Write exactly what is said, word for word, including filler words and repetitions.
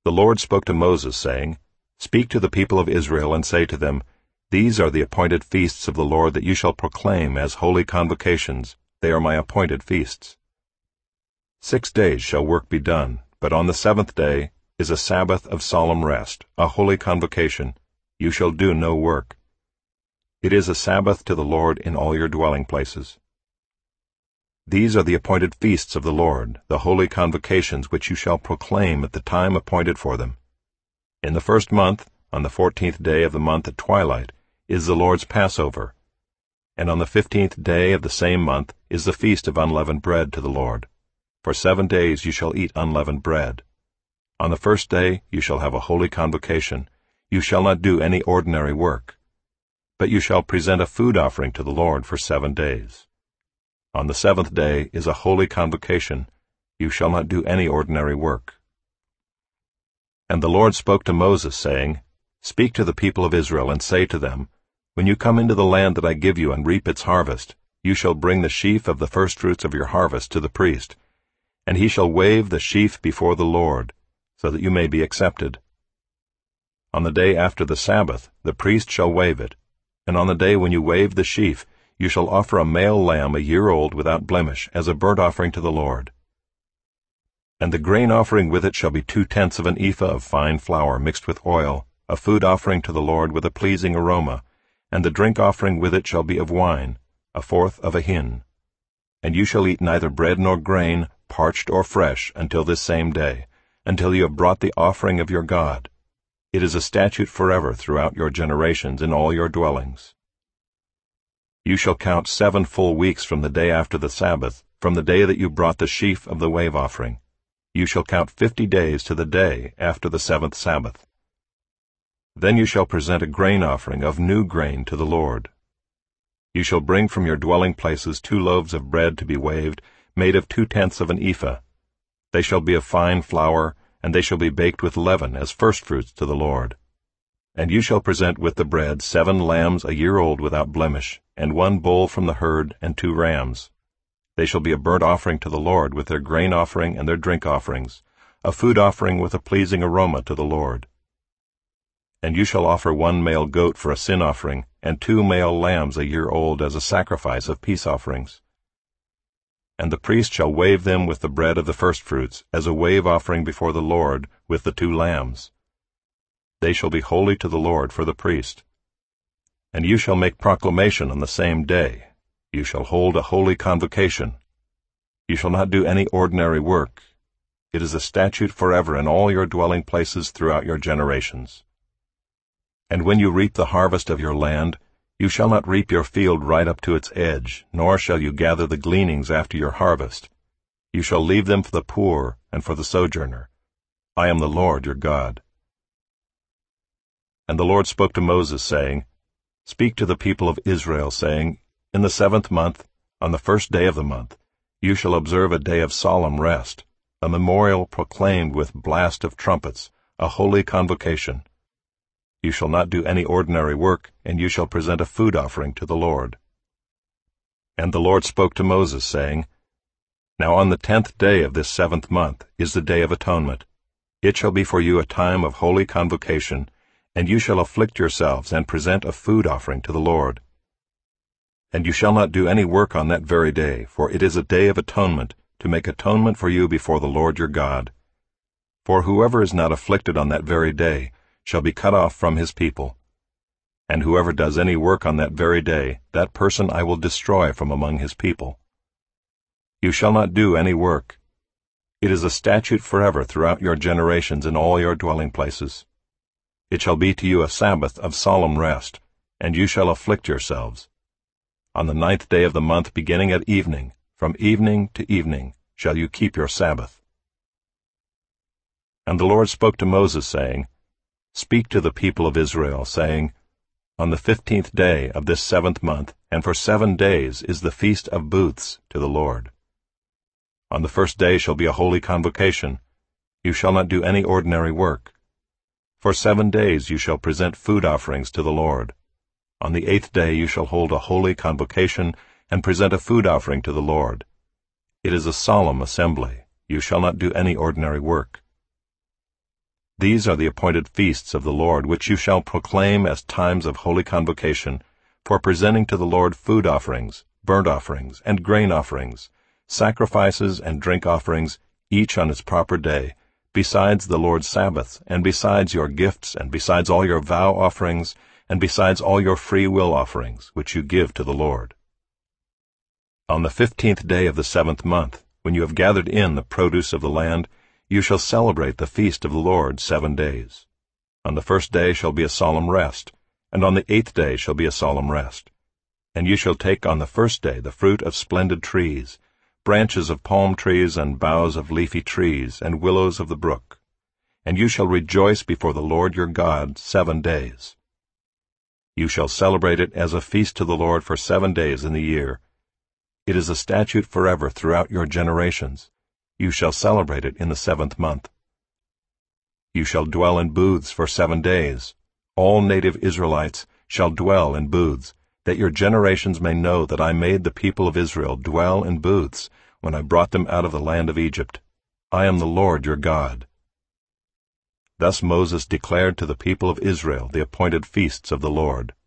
The Lord spoke to Moses, saying, Speak to the people of Israel, and say to them, These are the appointed feasts of the Lord that you shall proclaim as holy convocations. They are my appointed feasts. Six days shall work be done, but on the seventh day is a Sabbath of solemn rest, a holy convocation. You shall do no work. It is a Sabbath to the Lord in all your dwelling places. These are the appointed feasts of the Lord, the holy convocations which you shall proclaim at the time appointed for them. In the first month, on the fourteenth day of the month at twilight, is the Lord's Passover, and on the fifteenth day of the same month is the feast of unleavened bread to the Lord. For seven days you shall eat unleavened bread. On the first day you shall have a holy convocation. You shall not do any ordinary work, but you shall present a food offering to the Lord for seven days. On the seventh day is a holy convocation. You shall not do any ordinary work. And the Lord spoke to Moses, saying, Speak to the people of Israel, and say to them, When you come into the land that I give you and reap its harvest, you shall bring the sheaf of the firstfruits of your harvest to the priest, and he shall wave the sheaf before the Lord, so that you may be accepted. On the day after the Sabbath the priest shall wave it, and on the day when you wave the sheaf you shall offer a male lamb a year old without blemish as a burnt offering to the Lord. And the grain offering with it shall be two-tenths of an ephah of fine flour mixed with oil, a food offering to the Lord with a pleasing aroma, and the drink offering with it shall be of wine, a fourth of a hin. And you shall eat neither bread nor grain, parched or fresh, until this same day, until you have brought the offering of your God. It is a statute forever throughout your generations in all your dwellings. You shall count seven full weeks from the day after the Sabbath, from the day that you brought the sheaf of the wave offering. You shall count fifty days to the day after the seventh Sabbath. Then you shall present a grain offering of new grain to the Lord. You shall bring from your dwelling places two loaves of bread to be waved, made of two-tenths of an ephah. They shall be of fine flour, and they shall be baked with leaven as firstfruits to the Lord. And you shall present with the bread seven lambs a year old without blemish, and one bull from the herd, and two rams. They shall be a burnt offering to the Lord with their grain offering and their drink offerings, a food offering with a pleasing aroma to the Lord. And you shall offer one male goat for a sin offering, and two male lambs a year old as a sacrifice of peace offerings. And the priest shall wave them with the bread of the firstfruits, as a wave offering before the Lord, with the two lambs. They shall be holy to the Lord for the priest. And you shall make proclamation on the same day. You shall hold a holy convocation. You shall not do any ordinary work. It is a statute forever in all your dwelling places throughout your generations. And when you reap the harvest of your land, you shall not reap your field right up to its edge, nor shall you gather the gleanings after your harvest. You shall leave them for the poor and for the sojourner. I am the Lord your God. And the Lord spoke to Moses, saying, Speak to the people of Israel, saying, In the seventh month, on the first day of the month, you shall observe a day of solemn rest, a memorial proclaimed with blast of trumpets, a holy convocation. You shall not do any ordinary work, and you shall present a food offering to the Lord. And the Lord spoke to Moses, saying, Now on the tenth day of this seventh month is the day of atonement. It shall be for you a time of holy convocation, and you shall afflict yourselves and present a food offering to the Lord. And you shall not do any work on that very day, for it is a day of atonement, to make atonement for you before the Lord your God. For whoever is not afflicted on that very day shall be cut off from his people. And whoever does any work on that very day, that person I will destroy from among his people. You shall not do any work. It is a statute forever throughout your generations in all your dwelling places. It shall be to you a Sabbath of solemn rest, and you shall afflict yourselves. On the ninth day of the month beginning at evening, from evening to evening, shall you keep your Sabbath. And the Lord spoke to Moses, saying, Speak to the people of Israel, saying, On the fifteenth day of this seventh month, and for seven days, is the feast of booths to the Lord. On the first day shall be a holy convocation. You shall not do any ordinary work. For seven days you shall present food offerings to the Lord. On the eighth day you shall hold a holy convocation, and present a food offering to the Lord. It is a solemn assembly. You shall not do any ordinary work. These are the appointed feasts of the Lord, which you shall proclaim as times of holy convocation, for presenting to the Lord food offerings, burnt offerings, and grain offerings, sacrifices and drink offerings, each on its proper day, besides the Lord's Sabbaths, and besides your gifts, and besides all your vow offerings, and besides all your free will offerings, which you give to the Lord. On the fifteenth day of the seventh month, when you have gathered in the produce of the land, you shall celebrate the feast of the Lord seven days. On the first day shall be a solemn rest, and on the eighth day shall be a solemn rest. And you shall take on the first day the fruit of splendid trees, branches of palm trees and boughs of leafy trees and willows of the brook. And you shall rejoice before the Lord your God seven days. You shall celebrate it as a feast to the Lord for seven days in the year. It is a statute forever throughout your generations. You shall celebrate it in the seventh month. You shall dwell in booths for seven days. All native Israelites shall dwell in booths, that your generations may know that I made the people of Israel dwell in booths when I brought them out of the land of Egypt. I am the Lord your God. Thus Moses declared to the people of Israel the appointed feasts of the Lord.